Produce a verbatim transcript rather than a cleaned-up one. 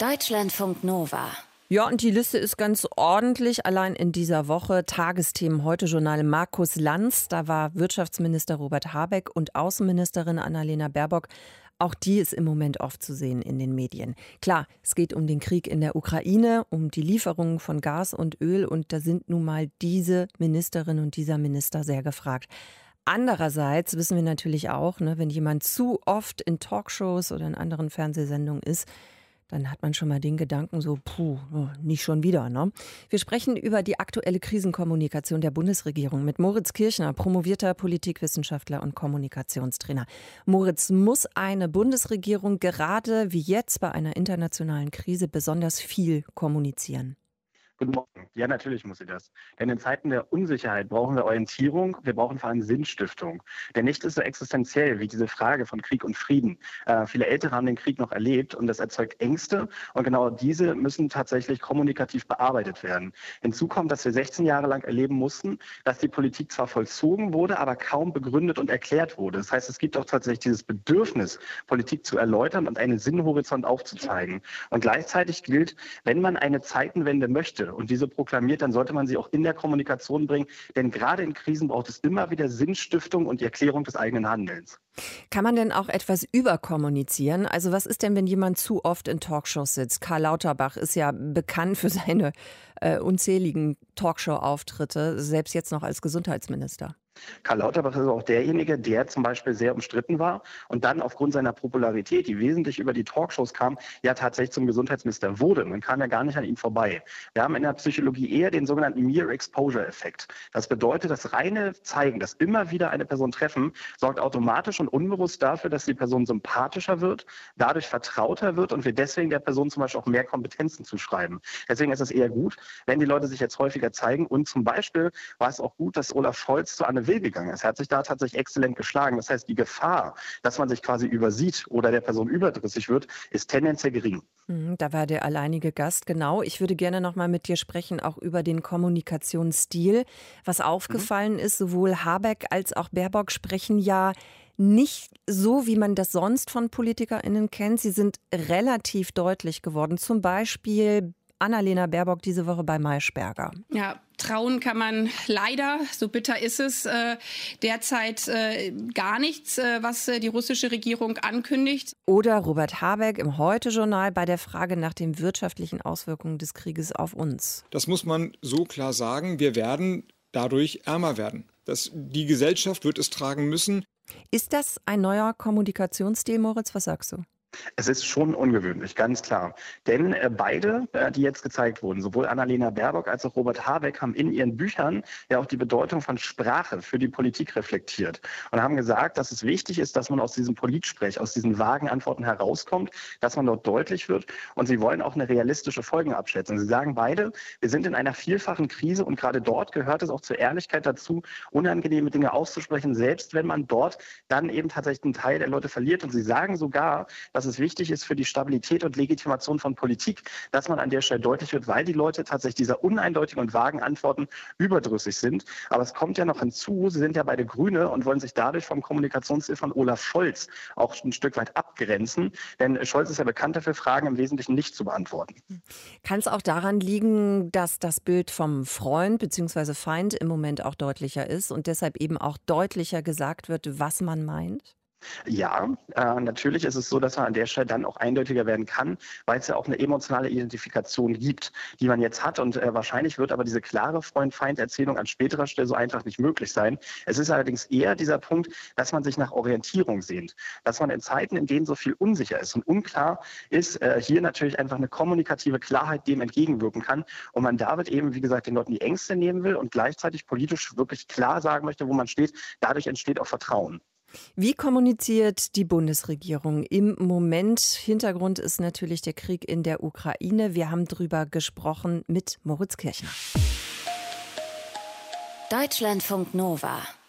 Deutschlandfunk Nova. Ja, und die Liste ist ganz ordentlich. Allein in dieser Woche Tagesthemen Heute-Journal Markus Lanz. Da war Wirtschaftsminister Robert Habeck und Außenministerin Annalena Baerbock. Auch die ist im Moment oft zu sehen in den Medien. Klar, es geht um den Krieg in der Ukraine, um die Lieferungen von Gas und Öl. Und da sind nun mal diese Ministerin und dieser Minister sehr gefragt. Andererseits wissen wir natürlich auch, ne, wenn jemand zu oft in Talkshows oder in anderen Fernsehsendungen ist, dann hat man schon mal den Gedanken so, puh, nicht schon wieder. Ne? Wir sprechen über die aktuelle Krisenkommunikation der Bundesregierung mit Moritz Kirchner, promovierter Politikwissenschaftler und Kommunikationstrainer. Moritz, muss eine Bundesregierung gerade wie jetzt bei einer internationalen Krise besonders viel kommunizieren? Guten Morgen. Ja, natürlich muss sie das. Denn in Zeiten der Unsicherheit brauchen wir Orientierung, wir brauchen vor allem Sinnstiftung. Denn nichts ist so existenziell wie diese Frage von Krieg und Frieden. Äh, viele Ältere haben den Krieg noch erlebt und das erzeugt Ängste. Und genau diese müssen tatsächlich kommunikativ bearbeitet werden. Hinzu kommt, dass wir sechzehn Jahre lang erleben mussten, dass die Politik zwar vollzogen wurde, aber kaum begründet und erklärt wurde. Das heißt, es gibt auch tatsächlich dieses Bedürfnis, Politik zu erläutern und einen Sinnhorizont aufzuzeigen. Und gleichzeitig gilt, wenn man eine Zeitenwende möchte, und diese proklamiert, dann sollte man sie auch in der Kommunikation bringen. Denn gerade in Krisen braucht es immer wieder Sinnstiftung und die Erklärung des eigenen Handelns. Kann man denn auch etwas überkommunizieren? Also was ist denn, wenn jemand zu oft in Talkshows sitzt? Karl Lauterbach ist ja bekannt für seine äh, unzähligen Talkshow-Auftritte, selbst jetzt noch als Gesundheitsminister. Karl Lauterbach ist auch derjenige, der zum Beispiel sehr umstritten war und dann aufgrund seiner Popularität, die wesentlich über die Talkshows kam, ja tatsächlich zum Gesundheitsminister wurde. Man kam ja gar nicht an ihm vorbei. Wir haben in der Psychologie eher den sogenannten Mere Exposure Effekt. Das bedeutet, das reine Zeigen, dass immer wieder eine Person treffen, sorgt automatisch und unbewusst dafür, dass die Person sympathischer wird, dadurch vertrauter wird und wir deswegen der Person zum Beispiel auch mehr Kompetenzen zuschreiben. Deswegen ist es eher gut, wenn die Leute sich jetzt häufiger zeigen und zum Beispiel war es auch gut, dass Olaf Scholz zu Anne Will gegangen ist. Er hat sich da tatsächlich exzellent geschlagen. Das heißt, die Gefahr, dass man sich quasi übersieht oder der Person überdrüssig wird, ist tendenziell gering. Da war der alleinige Gast, genau. Ich würde gerne noch mal mit dir sprechen, auch über den Kommunikationsstil. Was aufgefallen mhm. ist, sowohl Habeck als auch Baerbock sprechen ja nicht so, wie man das sonst von PolitikerInnen kennt. Sie sind relativ deutlich geworden. Zum Beispiel Annalena Baerbock diese Woche bei Maischberger. Ja, trauen kann man leider, so bitter ist es, äh, derzeit äh, gar nichts, äh, was äh, die russische Regierung ankündigt. Oder Robert Habeck im Heute-Journal bei der Frage nach den wirtschaftlichen Auswirkungen des Krieges auf uns. Das muss man so klar sagen. Wir werden dadurch ärmer werden. Das, die Gesellschaft wird es tragen müssen. Ist das ein neuer Kommunikationsstil, Moritz? Was sagst du? Es ist schon ungewöhnlich, ganz klar. Denn äh, beide, äh, die jetzt gezeigt wurden, sowohl Annalena Baerbock als auch Robert Habeck, haben in ihren Büchern ja auch die Bedeutung von Sprache für die Politik reflektiert und haben gesagt, dass es wichtig ist, dass man aus diesem Politsprech, aus diesen vagen Antworten herauskommt, dass man dort deutlich wird und sie wollen auch eine realistische Folgenabschätzung. Sie sagen beide, wir sind in einer vielfachen Krise und gerade dort gehört es auch zur Ehrlichkeit dazu, unangenehme Dinge auszusprechen, selbst wenn man dort dann eben tatsächlich einen Teil der Leute verliert. Und sie sagen sogar, dass es wichtig ist für die Stabilität und Legitimation von Politik, dass man an der Stelle deutlich wird, weil die Leute tatsächlich dieser uneindeutigen und vagen Antworten überdrüssig sind. Aber es kommt ja noch hinzu, sie sind ja beide Grüne und wollen sich dadurch vom Kommunikationsstil von Olaf Scholz auch ein Stück weit abgrenzen. Denn Scholz ist ja bekannt dafür, Fragen im Wesentlichen nicht zu beantworten. Kann es auch daran liegen, dass das Bild vom Freund bzw. Feind im Moment auch deutlicher ist und deshalb eben auch deutlicher gesagt wird, was man meint? Ja, äh, natürlich ist es so, dass man an der Stelle dann auch eindeutiger werden kann, weil es ja auch eine emotionale Identifikation gibt, die man jetzt hat. Und äh, wahrscheinlich wird aber diese klare Freund-Feind-Erzählung an späterer Stelle so einfach nicht möglich sein. Es ist allerdings eher dieser Punkt, dass man sich nach Orientierung sehnt. Dass man in Zeiten, in denen so viel unsicher ist und unklar ist, äh, hier natürlich einfach eine kommunikative Klarheit dem entgegenwirken kann. Und man damit eben, wie gesagt, den Leuten die Ängste nehmen will und gleichzeitig politisch wirklich klar sagen möchte, wo man steht. Dadurch entsteht auch Vertrauen. Wie kommuniziert die Bundesregierung im Moment? Hintergrund ist natürlich der Krieg in der Ukraine. Wir haben drüber gesprochen mit Moritz Kirchner. Deutschlandfunk Nova.